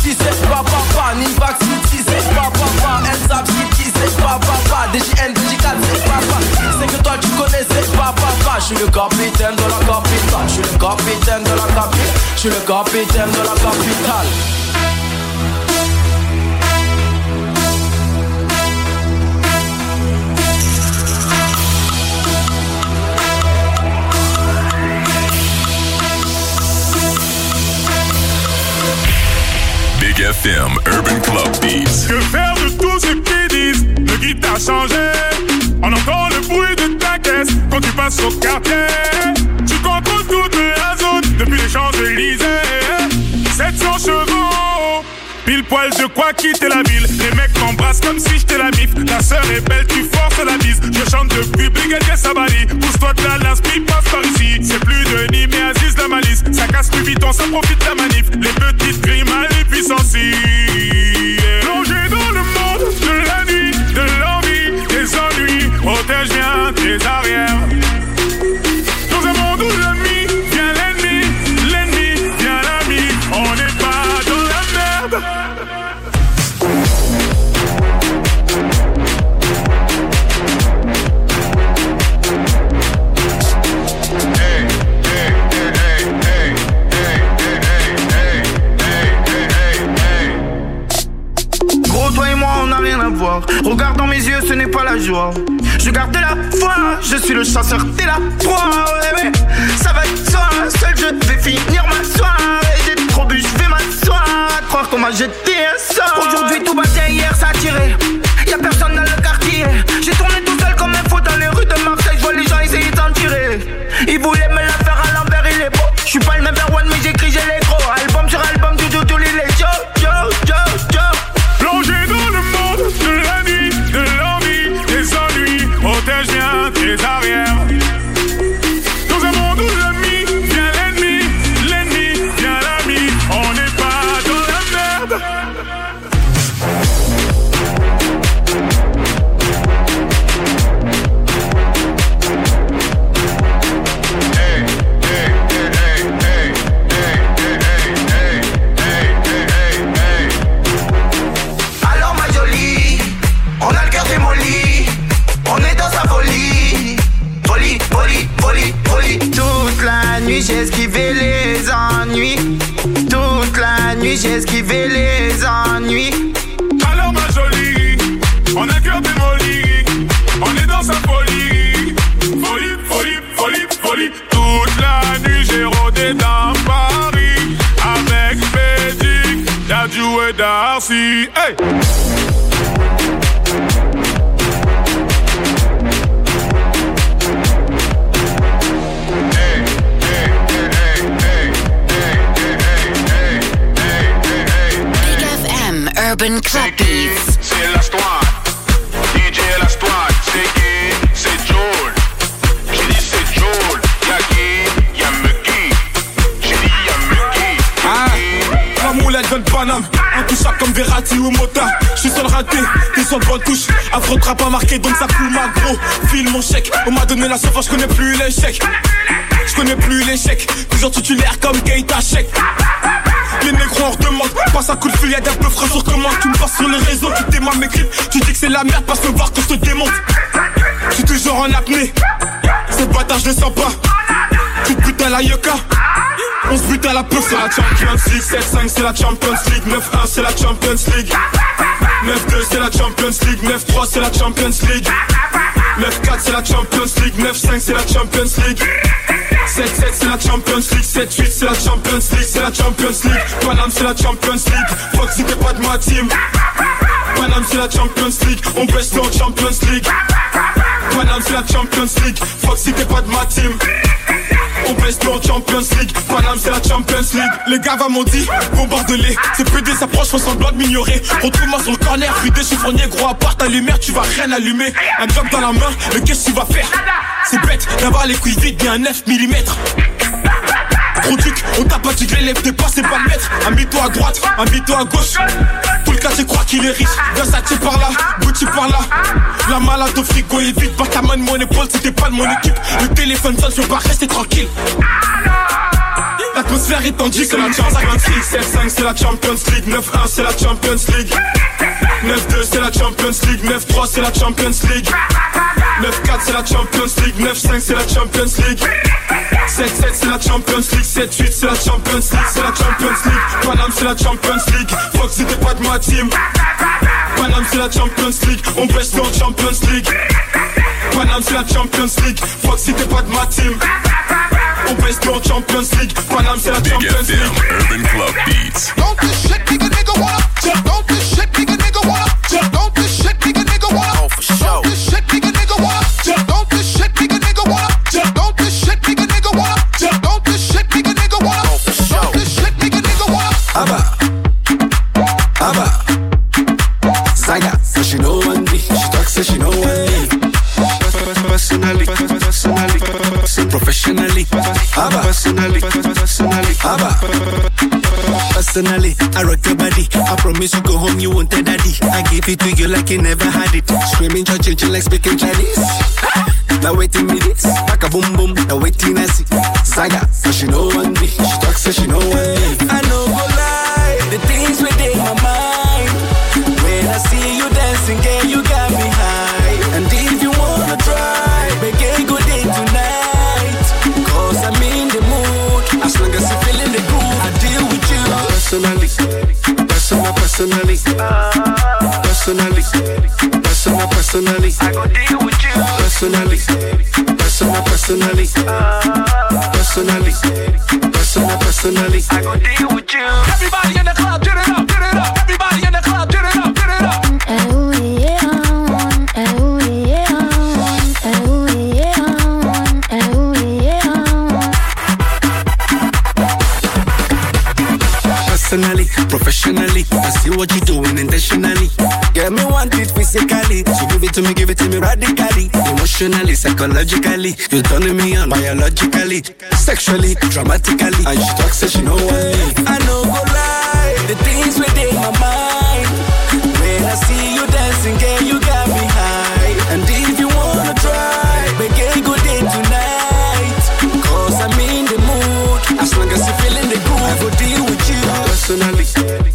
si c'est pas papa, Nivax si c'est pas papa, Ensab si c'est pas papa, DJN, DJ4 c'est papa. C'est que toi tu connais c'est pas papa. Je suis le capitaine de la capitale, je suis le capitaine de la capitale, je suis le capitaine de la capitale. Big FM Urban Club Beats. Que faire de tout ce qu'ils disent? Le guide a changé. On entend le bruit de ta caisse quand tu passes au quartier. Tu contrôles toute la zone depuis les Champs-Élysées. 700 chevaux, pile poil de quoi quitter la ville. Les mecs m'embrassent comme si j'étais la mif. Ta sœur est belle, tu forces la bise. Je chante depuis Brigadier Sabali. Pousse-toi de la l'inspi, passe par ici. C'est plus Denis mais Aziz la malice. Ça casse plus vite, on s'en profite la manif. Les petites grimes à l'impuissance. Plongé dans le monde de la nuit, de l'envie, des ennuis. Protège bien tes arrières. Dans un monde où l'ami vient l'ennemi, l'ennemi vient l'ami. On n'est pas dans la merde. Gros, toi et moi on n'a rien à voir. Regarde dans mes yeux, ce n'est pas la joie. Je garde la foi, je suis le chasseur, t'es la proie. Ouais, ça va être toi, seul je vais finir ma soirée. J'ai trop bu, je vais m'asseoir. À croire qu'on m'a jeté un sort. Aujourd'hui tout va bien, hier ça a tiré. Y'a personne dans le quartier. J'ai tourné tout seul comme un fou dans les rues de Marseille. Je vois les gens essayer d'en tirer. Ils voulaient me la faire à l'envers, il est beau. Je suis pas le number one mais j'écris, j'ai les gros. Album sur album, tout il est Joe. Plongé dans le monde de la nuit, de l'envie, des ennuis. Protège bien tes arrières. Dans un monde où l'ami vient l'ennemi, l'ennemi vient l'ami. On n'est pas dans la merde. Alors ma jolie, on a le cœur démoli. On est dans sa folie. Folie, folie, folie, folie. Toute la nuit j'ai esquivé les ennuis. Toute la nuit j'ai esquivé les ennuis. Alors ma jolie, on a le cœur démoli. On est dans sa folie. Folie, folie, folie, folie. Toute la nuit j'ai rôdé dans Paris. Avec Bédic, y'a Joe et Darcy. Hey! Big FM Urban Club Beats. C'est la squad, DJ la squad, c'est qui? C'est Joel. J'ai dit c'est Joel, y'a qui? Y'a Muki. J'ai dit y'a Muki. La moulette vient de Paname, intouchable comme Verratti ou Mota. J'suis sur le raté, t'es sur le bonne touche. Affrontera pas marqué donc ça coule ma gros. File mon chèque, on m'a donné la sauce, j'connais plus l'échec. J'connais plus l'échec, toujours titulaire comme Keita Chèque. Les négros en redemande, passe un coup de fil, y'a des peu frais sur commande. Tu me passes sur les réseaux, tu démarres mes clips. Tu dis que c'est la merde, passe me voir que je te démonte. J'suis toujours en apnée, ces bâtards je les sens pas. Tu te butes à la yucca, on se bute à la peau. C'est la Champions League, 7-5 c'est la Champions League, 9-1 c'est la Champions League, 9-2 c'est la Champions League, 9-3 c'est la Champions League, 9-4 c'est la Champions League, 9-5 c'est la Champions League, 7-7 c'est la Champions League, 7-8 c'est la Champions League, c'est la Champions League. Paname c'est la Champions League, fuck si t'es pas de ma team. Paname c'est la Champions League, on baisse en Champions League. Paname c'est la Champions League, fuck si t'es pas de ma team. On baisse en Champions League, Paname c'est la Champions League. Les gars m'ont dit, bombarde-les. C'est PD s'approche, font semblant de m'ignorer. Retrouve-moi sur le corner, fridé chiffonnier. Gros à part ta lumière, tu vas rien allumer. Un job dans la main, mais qu'est-ce que tu vas faire? C'est bête, d'avoir les couilles vides, bien 9 mm. Gros duc, on t'a pas dit que l'élève t'es pas, c'est pas le maître. Un mytho à droite, un mytho à gauche. Tout le quartier croit qu'il est riche. Versace par là, Gucci par là. La malade au frigo est vide. Pas ta main de mon épaule, c'était pas de mon équipe. Le téléphone sonne, je veux pas rester tranquille. L'atmosphère est tendue, c'est la Champions League. 7-5 c'est la Champions League. 9-1 c'est la Champions League. 9-2 c'est la Champions League. 9-3 c'est la Champions League. 9-4 c'est la Champions League. 9-5 c'est la Champions League. 7-7 c'est la Champions League. 7-8 c'est la Champions League. C'est la Champions League. Paname c'est la Champions League. Fox c'était pas de ma team. Paname c'est la Champions League. On baisse en Champions League. Paname c'est la Champions League. Fox c'était pas de ma team. On baisse en Champions League. Paname c'est la Champions League. Urban Club Beats. Don't this shit nigga wanna. Don't this shit nigga wanna. Don't this shit nigga wanna. Oh, for sure. Don't this shit nigga wanna. Don't this shit nigga wanna. Don't this shit nigga wanna. Don't this shit nigga wanna. Oh, for sure. Don't this shit nigga wanna. Abba Zaga, so she know one me. She talk, say she know one me. Personally, professionally, Abba. Personally, I rock your body. I promise you go home, you won't tell daddy. I give it to you like you never had it. Screaming, church, like speaking Chinese. Now waiting me this, back a boom boom. Now waiting I see Zaga, so she know one me. She talk, say she know one me. I know go lie, the things within my mind. When I see you dancing, girl, you got me high. And if you wanna try, make a good day tonight. Cause I'm in the mood. As long as you feeling the groove, I deal with you. personally, personally, I go deal with you. personally, I go deal with you. Everybody in the club, get it up, get it up. Everybody in the club, get it up, get it up. Personally, professionally, I see what you're doing intentionally. Get me want it physically, so give it to me radically. Emotionally, psychologically, you're turning me on biologically, sexually, dramatically. And she talks, say she know what I know go lie, the things within my mind. When I see you dancing, girl, you got me high. And if you wanna try, make a good day tonight. Cause I'm in the mood, as long as you're feeling the groove, I go deal with you. personally,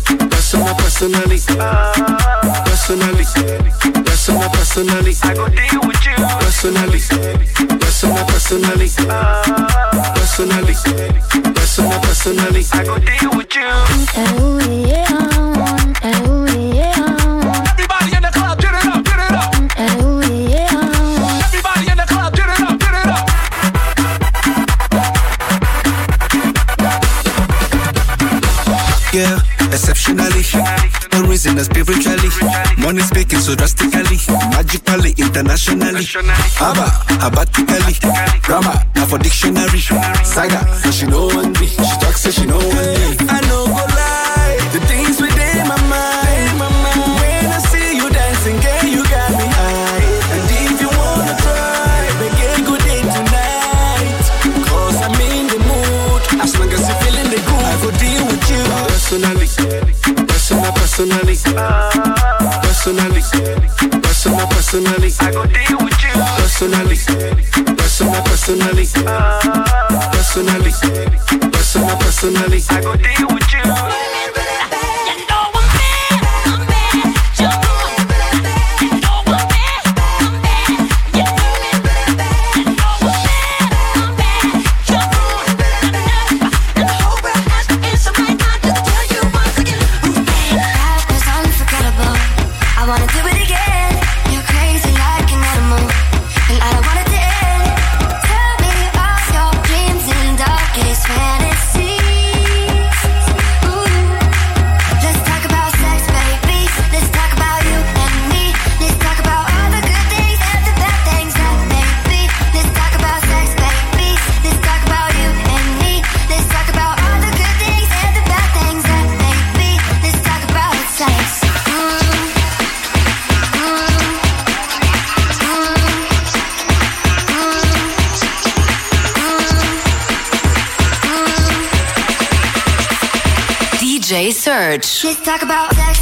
I go deal with you. personally, I go deal with you. Everybody in the club, get it up, get it up. Everybody in the club, get it up, get it up. Yeah, exceptionally, no reason spiritually. Money speaking so drastically, magically, internationally. Abatically, grammar, now for dictionary. Saga, so she know one me. She talk, say she know one me. I know go lie, the things within my mind. When I see you dancing, girl, you got me high. And if you wanna try, make a good day tonight. Cause I'm in the mood, as long as you're feeling the groove, I go deal with you. personally, I go deal with you. personally, I go deal with you. DJ Search. Let's talk about sex.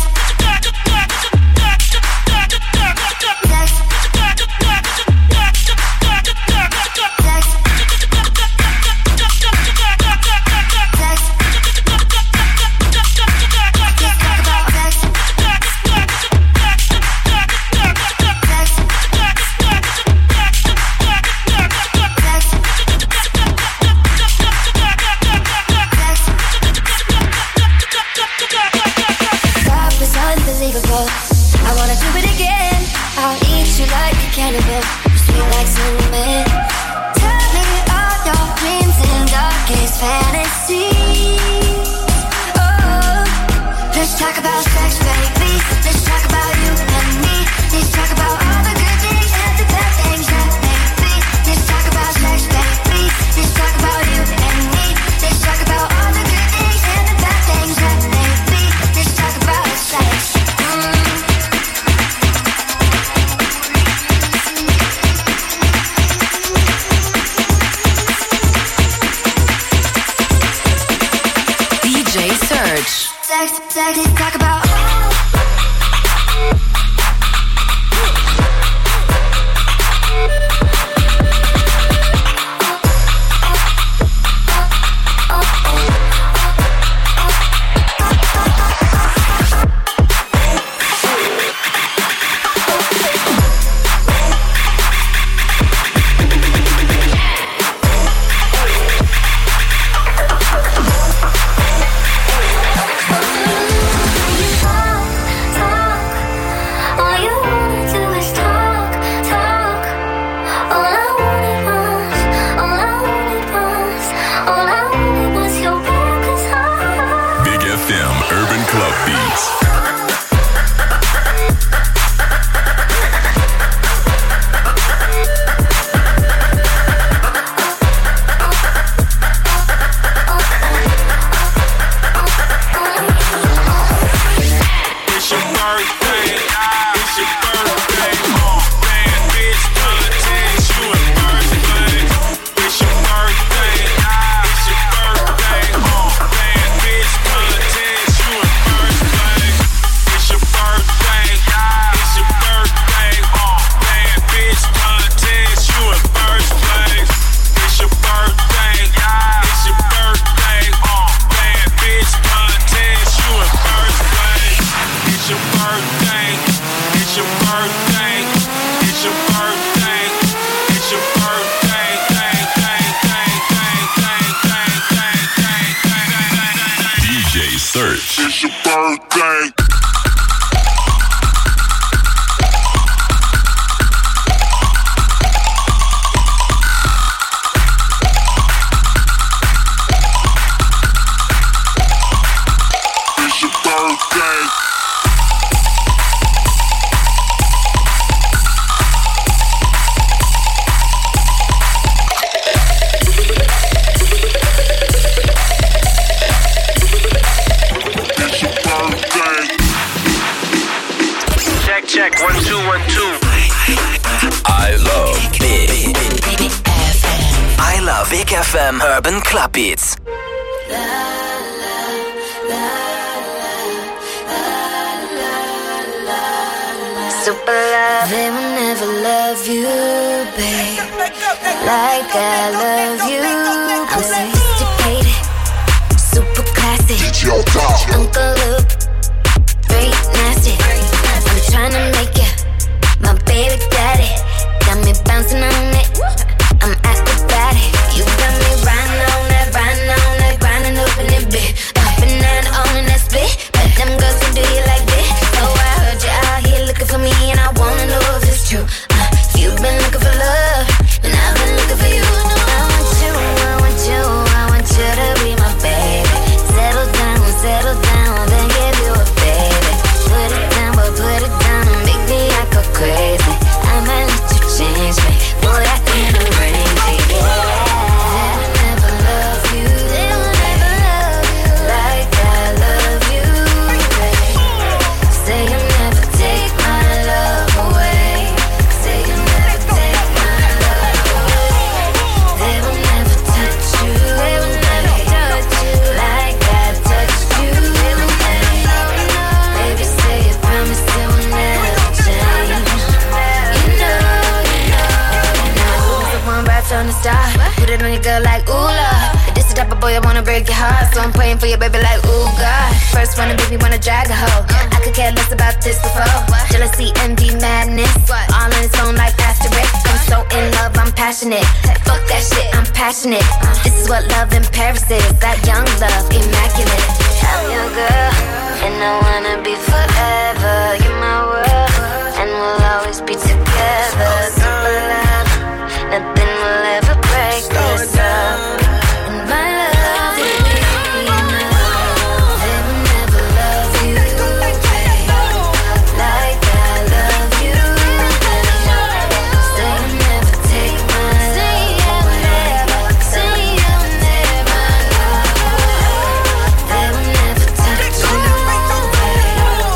talk about. Search. It's your birthday. It's your birthday. Check 1 2 1 2. I love Big FM. I love Big FM Urban Club Beats. Super love, they will never love you, babe, like I love you. I'm sophisticated, super classy, Uncle Luke, straight nasty. I'm tryna make ya my baby daddy. Got me bouncing on it, I'm acrobatic. You got me riding on that, grinding up in it, bitch. Up and down on that split, but them girls can do you like this. So I heard you out here looking for me, and I wanna know if it's true. You've been looking for love, and I've been looking for you. I want you to be my baby. Settle down, then give you a baby. Put it down, but put it down and make me like a crazy. I might let you change me, boy, I can't arrange it. They'll never love you like I love you, babe. Say you'll never take my love away. Say you'll never take my love away. They will never touch you. They will never touch you like I touched you. They will never. Baby, say you promise it will never change. You know. Who's the one right on the star? Put it on your girl like ooh la. This the type of boy I wanna break your heart, so I'm praying for your baby like ooh God. First one to make me wanna drag a hoe. I could care less about this before. Jealousy, envy, madness, all in its own like asterisk. I'm so in love, I'm passionate. Fuck that shit, I'm passionate. This is what love in Paris is. That young love, immaculate. I'm your girl, and I wanna be forever. You're my world, and we'll always be together. Super love, nothing will ever break this up. And my love will be enough. They will never love you, babe, like I love you, babe. Say you'll never take my love away. Say you'll never love. They will never touch you, babe.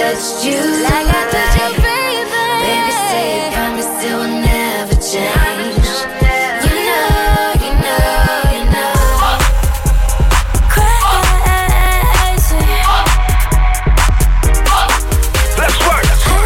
touched you like I touched your baby. Baby, say you promise it will never change. You know, you know, you know. Crazy. Let's work.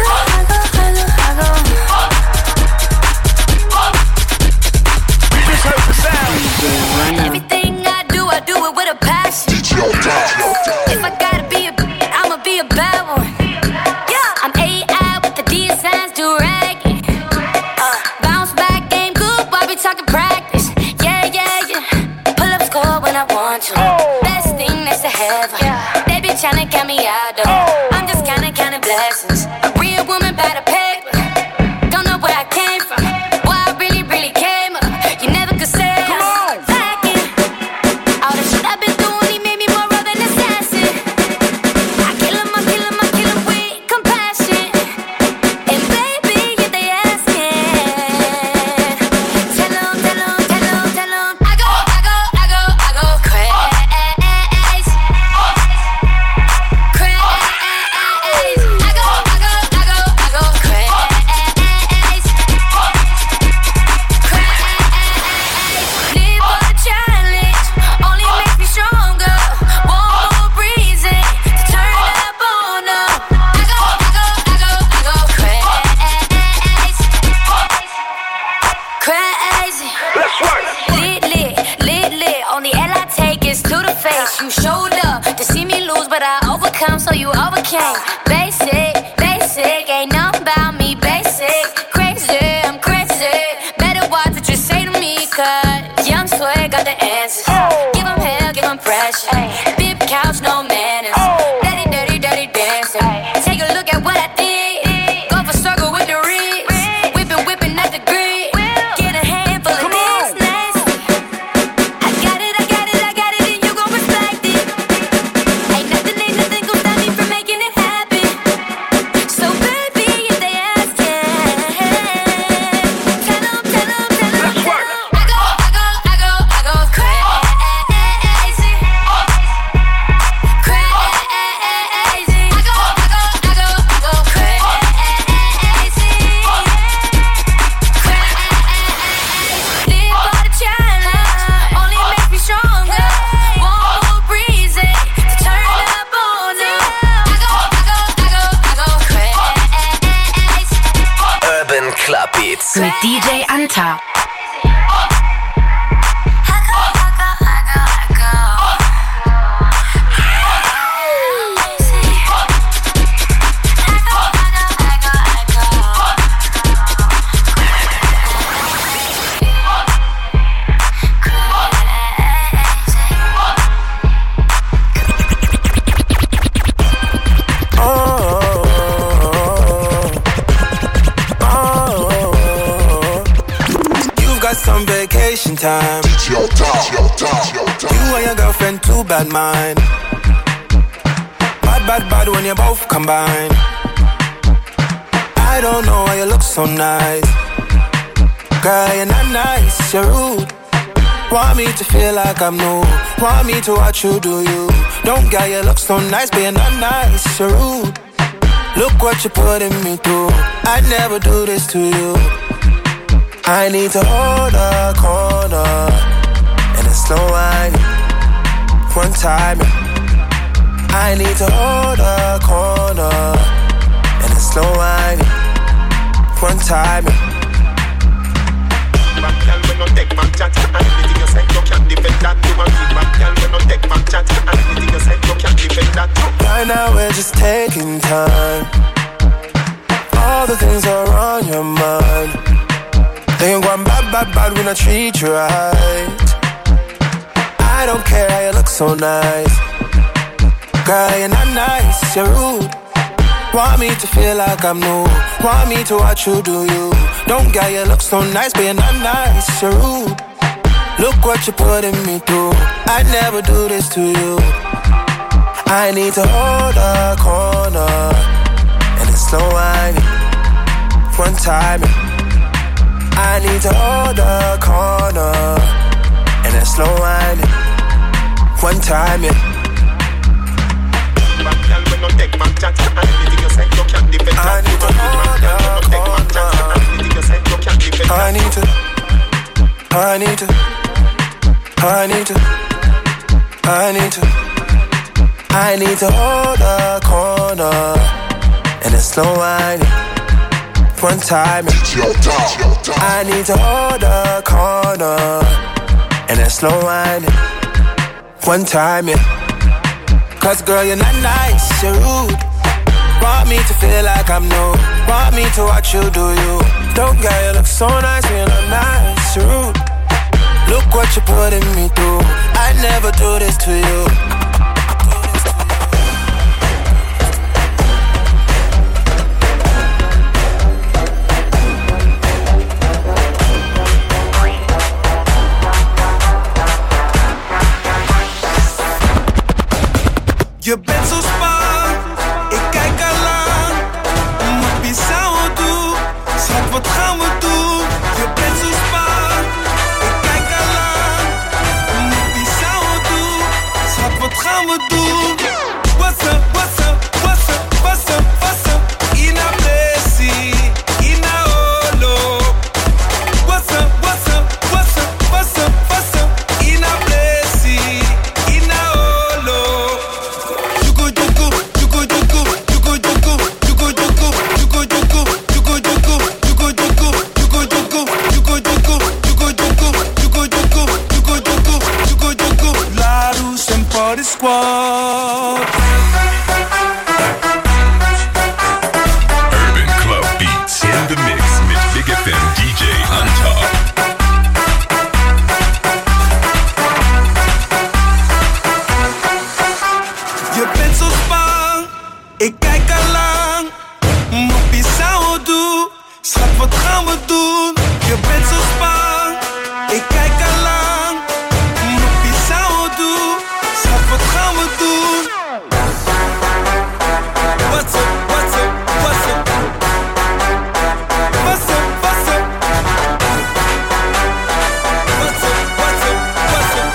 Just heard the sound. Everything I do it with a passion. If I gotta be a, I'ma be a bad one. Yeah, I'm AI with the D signs, do ragging. Bounce back, game good, while we talking practice. Yeah, yeah, yeah. Pull up score when I want to. Best thing next to heaven. They be tryna count me out though. I'm just counting blessings. A real woman by the paper. Don't know where I came from. Why I really, really came up. You never could say I'm lacking. All the shit I've been doing, he made me more of an assassin. I kill him with compassion. And baby, if they asking, tell him. I go crazy. You showed up to see me lose, but I overcome, so you overcame. Basic, ain't nothing about me. Basic, crazy, I'm crazy. Better watch what you say to me, cause young swag got the answers. Give them hell, give them pressure. Big couch, no manners. Dirty dancing. Take a look at what I did. Go for circle with the ribs. Whipping at the grid. Get a handful of this nasty. I got it, and you gon' respect it. Ain't nothing gon' stop me from making it happen. So baby, if they askin', tell 'em. I go crazy. Club Beats mit DJ Anta. Some vacation time. You and your girlfriend, too bad mind. Bad when you both combine. I don't know why you look so nice. Girl, you're not nice, you're rude. Want me to feel like I'm new. Want me to watch you do you. Don't get you look so nice, but you're not nice, you're rude. Look what you're putting me through. I'd never do this to you. I need to hold a corner and a slow wine. One time, I need to hold a corner and a slow wine. One time. Right now we're just taking time. All the things are on your mind. They ain't going bad when I treat you right. I don't care how you look so nice. Girl, you're not nice, you're rude. Want me to feel like I'm new. Want me to watch you do you. Don't get you look so nice, but you're not nice, you're rude. Look what you're putting me through. I'd never do this to you. I need to hold a corner and a slow wine. One time. I need to hold a corner and a slow wine. One time, yeah. I need to hold a corner and a slow whining. One time, I need to hold a corner and a slow whining. One time, yeah. Cause girl, you're not nice, you're rude. Want me to feel like I'm new. Want me to watch you do you. Don't get you look so nice when you're not nice, you're rude. Look what you're putting me through. I never do this to you. Je bent zo spannend, ik kijk al lang. Moet bizar wat doen, schat wat gaan we doen? Je bent zo spannend, ik kijk al lang. Moet bizar wat doen, schat wat gaan we doen? What's up, what's up, what's up, what's up, what's up? Ina Blessy, Ina Olo. What's up, what's up, what's up, what's up, what's up? Ina Blessy, Ina Olo. Party Squad. Urban Club Beats in the mix with Big FM DJ Anta. Je bent zo spannend, ik kijk al lang. Moet bizar wat doen, schat wat gaan we doen? Je bent zo spannend, ik kijk al lang. Moet bizar wat doen, schat wat gaan we doen? What's up, what's up, what's up? What's up, what's up? What's up, what's up, what's up?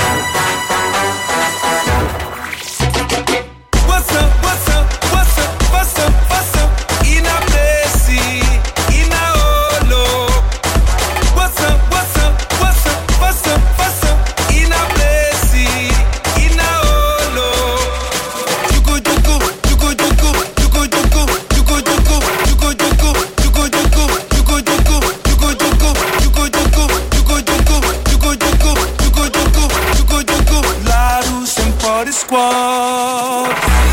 What's up, what's up, what's up, what's up, what's up? Ina Blessy, Ina Olo. What's up, what's up, what's up, what's up, what's up? Ina Blessy, Ina Olo. Jugo jugo, jugo jugo, jugo jugo, jugo jugo, jugo jugo, jugo jugo, jugo jugo, jugo jugo, jugo jugo, jugo jugo, jugo jugo, jugo jugo. Larus en Party Squad.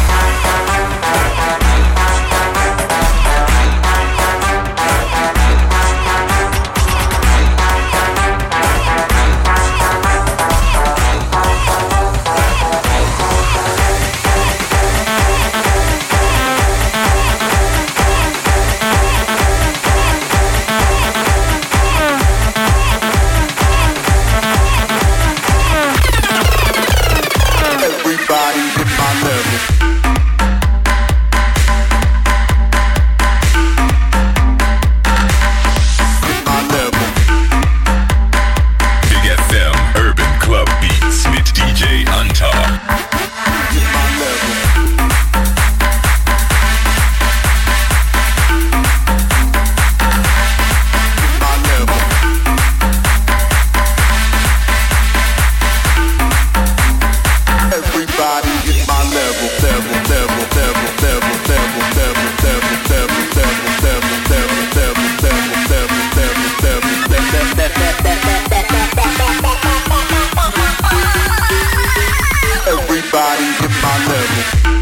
Everybody hit my level. Hit my level. Big FM Urban Club Beats with DJ Anta. Hit my level. Hit my level. Everybody hit my level, level, level, level, level, level, level, level, level, level, level, level, level, level, everybody hit my level.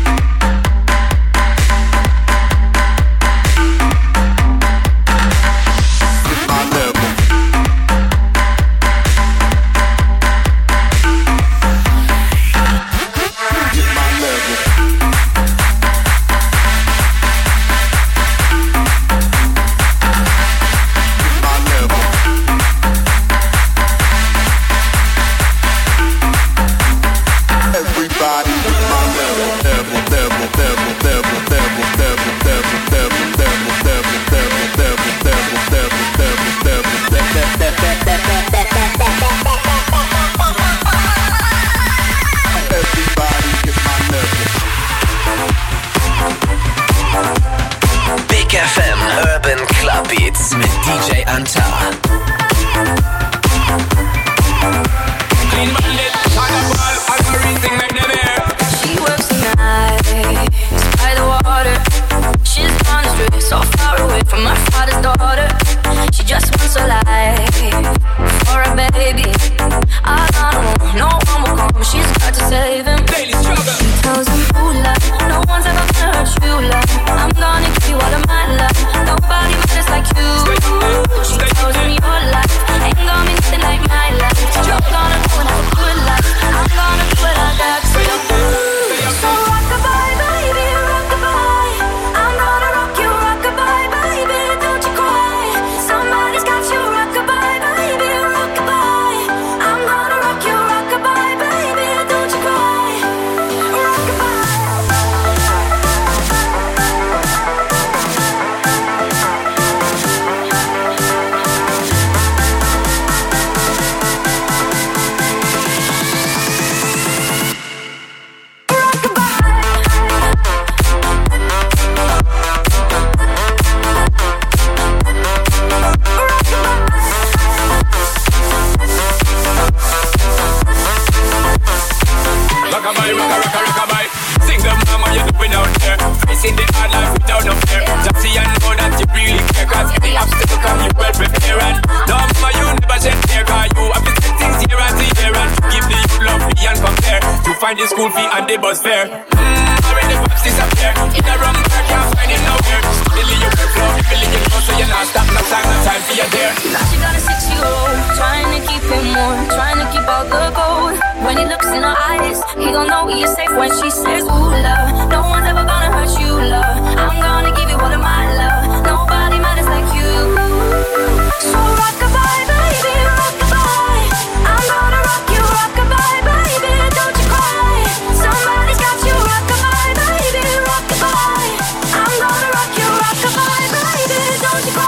Hit my level. Hit my level. Hit my level. Everybody hit my level, level, level, level, level, level, level, level, level, level, level, level, level, level, everybody hit my level. Big FM Urban Club Beats mit DJ Anta. Clean bandit, Fireball, algorithm, make them was fair. Already vibes disappear. In a rum bar, can't find it nowhere. Billy, you will flow, Billy, you know, so you're not stop. No time for you there. Now she got a 6-year-old, trying to keep him warm, trying to keep out the cold. When he looks in her eyes, he gon' know he is safe when she says, ooh, love. No one's ever gonna hurt you, love. I'm gonna give you all of my love. Nobody matters like you. So rock-a-bye, baby, rock-a-bye. I'm gonna rock you, rock-a-bye, baby. Don't you cry. Somebody's got you, rock-a-bye, baby, rock-a-bye. I'm gonna rock you, rock-a-bye, baby. Don't you cry.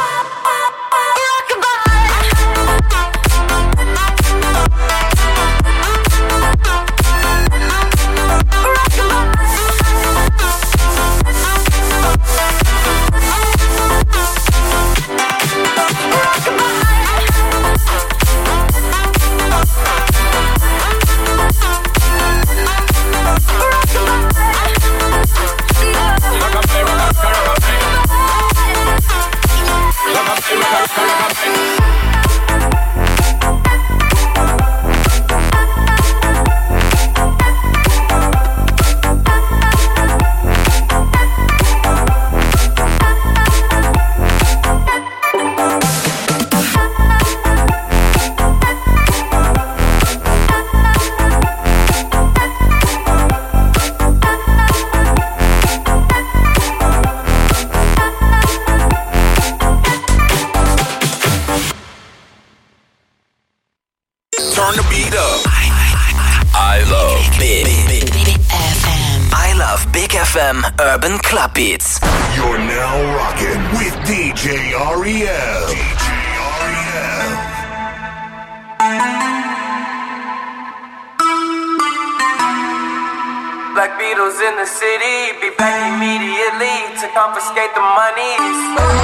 Turn the beat up. I love Big FM. I love Big FM Urban Club Beats. You're now rocking with DJ Ariel. DJ Ariel. Black Beatles in the city, be back immediately to confiscate the monies.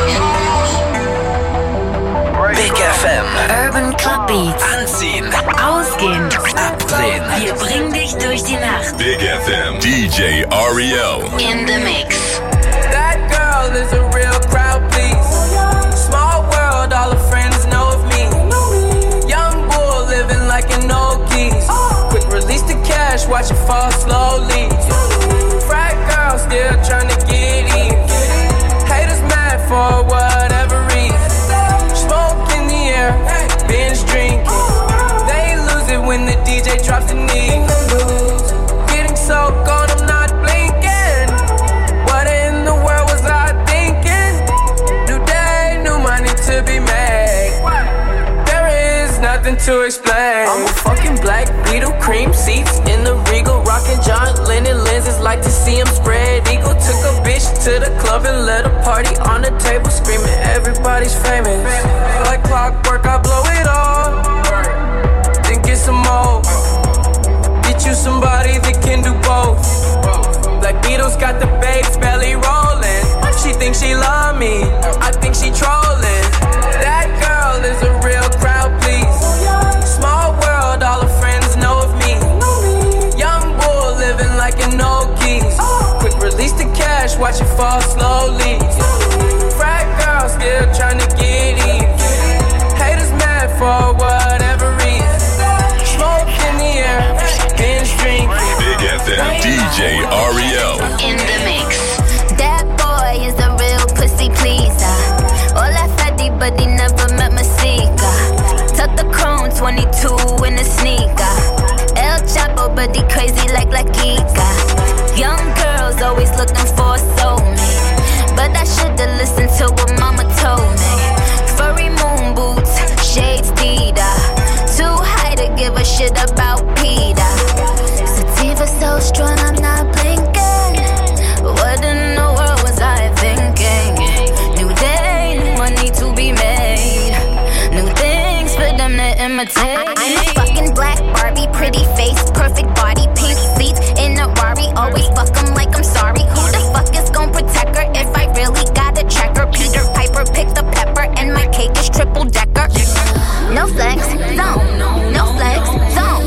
Big FM. Urban Club Beats. Anziehen. Ausgehen. Abdrehen. Wir bringen dich durch die Nacht. Big FM. DJ Ariel. In the mix. That girl is a real crowd, please. Small world, all her friends know of me. Young bull living like an old geese. Quick release the cash, watch it fall slowly. Frat girl still trying to get in. Haters mad for whatever reason. Smoke in the air, binge drinking. They lose it when the DJ drops the knee. Getting so gone, I'm not blinking. What in the world was I thinking? New day, new money to be made. There is nothing to explain. I'm a fucking Black Beetle, cream seats in the Regal, rocking John Lennon lenses, like to see him spread eagle. Took a bitch to the club and let a party on the table, screaming everybody's famous. Like clockwork, I blow it all, then get some more. Get you somebody that can do both. Black Beatles got the babes belly rolling. She thinks she love me, I think she trolling. That girl is a real crowd, please. Small world, all her friends know of me. Young bull living like an old geese. Quick release the cash, watch it fall slowly. Frat girl still trying to get in. Haters mad for whatever reason. Smoke in the air, binge drinking. Big FM. DJ Ariel. In the mix. That boy is a real pussy pleaser. All that fatty, but he never met Masika. Tuck the chrome 22 in a sneaker. El Chapo, but he crazy like La Kika. Young girls always looking for a soulmate, but I should've listened to what mama told me. Furry moon boots, shades Dita. Too high to give a shit about Peter. Sativa so strong, I'm not blinking. What in the world was I thinking? New day, new money to be made. New things for them to imitate. I'm a fucking black Barbie, pretty face, perfect body, pink seats in a Rari. Always fuck 'em like I'm sorry. Who the fuck is gon' protect her if I really gotta check her? Peter Piper picked the pepper and my cake is triple decker. No flex, zone. No flex, zone.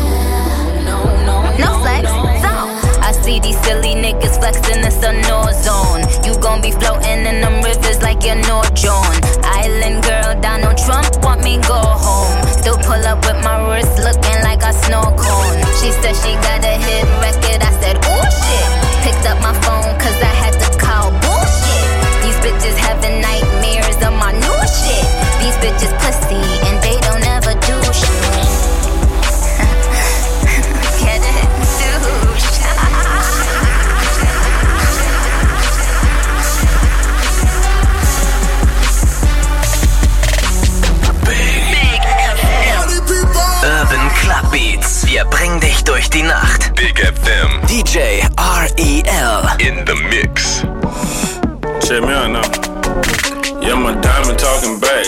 No flex, zone. I see these silly niggas flexing, it's a no zone. You gon' be floating in them rivers like you're no John. Island girl, Donald Trump want me go home. Still pull up durch die Nacht. Big FM. DJ R.E.L. In the mix. Check me out now. Yeah, my diamond talking back,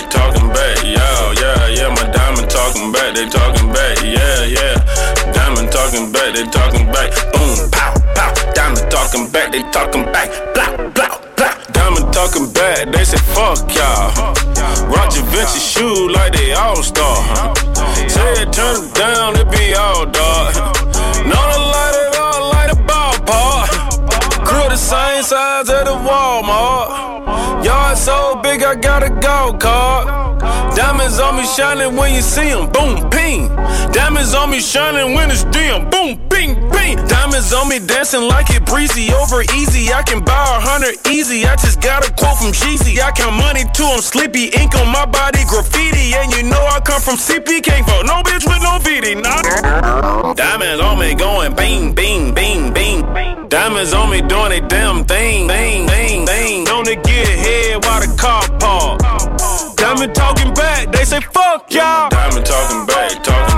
yeah, my diamond talking back, they talking back, yeah, diamond talking back, they talking back, boom, pow, pow, diamond talking back, they talking back, blah, blah, blah, diamond talking back, they say fuck y'all, Roger Vinci shoe like they all-star, say it, turn it down, it be all dark, not a light at all, like a ballpark, crew the same size at the Walmart. Yard so big, I got a gold card. Diamonds on me shining when you see them, boom, ping. Diamonds on me shining when it's dim, boom, ping, ping. Diamonds on me dancing like it breezy, over easy. I can buy 100 easy. I just got a quote from Jeezy. I count money too, I'm sleepy. Ink on my body, graffiti. And you know I come from CP. Can't vote no bitch with no VD, nah. Diamonds on me going bing, bing, bing, bing. Diamonds on me doing a damn thing, bang, bang, bang. On to get head while the car park. Diamond talking back, they say fuck y'all. Diamond talking back,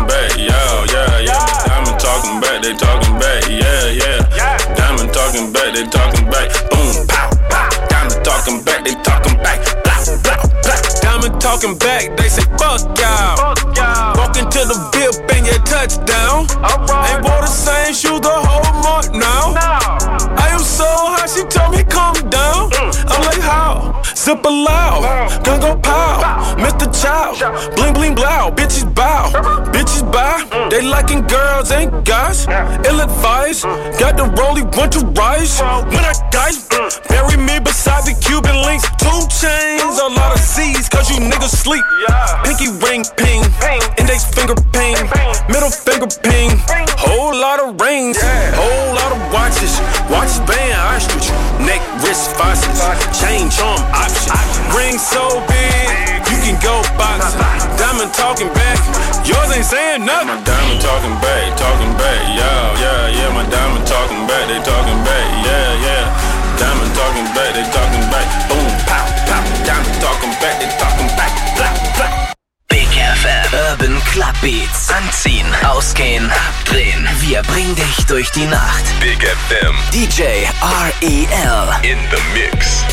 yeah. Diamond talking back, they talking back, yeah. Diamond talking back, they talking back, boom, pow, pow. Diamond talking back, they talking back, blah, blah, blah. Diamond talking back, they say fuck y'all. Walk into the VIP and you touchdown. Ain't wore the same shoes the whole month now. I am so high, she told me calm down. I'm like how? Zip loud, gun go pow. Mr. Child, bling bling blow. Bitches bow, bitches buy. They liking girls ain't guys. Ill advice, got the rollie, want to rise. When I die, bury me beside the Cuban links. 2 chains, a lot of C's, cause you niggas sleep. Pinky ring ping, index finger ping, middle finger ping. Whole lot of rings, whole lot of watches. Watches band ostrich, neck wrist faucets, chain charm option. Ring so big, you can go box. Diamond talking back, yours ain't saying nothing. My diamond talking back, yeah. My diamond talking back, they talking back, yeah. Diamond talking back, they talking back, boom, pow, pow. Diamond talking back, they talking back, blah, blah. Big FM Urban Club Beats. Anziehen, ausgehen, abdrehen. Wir bringen dich durch die Nacht. Big FM. DJ R.E.L. In the mix.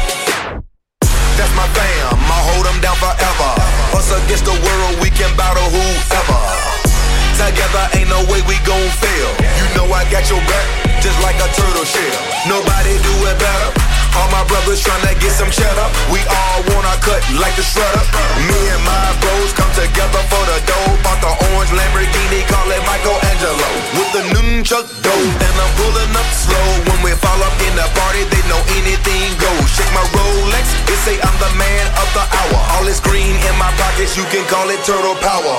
That's my fam, I'll hold them down forever. Us against the world, we can battle whoever. Together ain't no way we gon' fail. You know I got your back, just like a turtle shell. Nobody do it better. All my brothers tryna get some cheddar. We all wanna cut like the shredder. Me and my bros come together for the dough. Bought the orange Lamborghini, call it Michelangelo. With the nunchuck dough, and I'm pulling up slow. When we fall up in the party, they know anything goes. Shake my Rolex, they say I'm the man of the hour. All this green in my pockets, you can call it turtle power.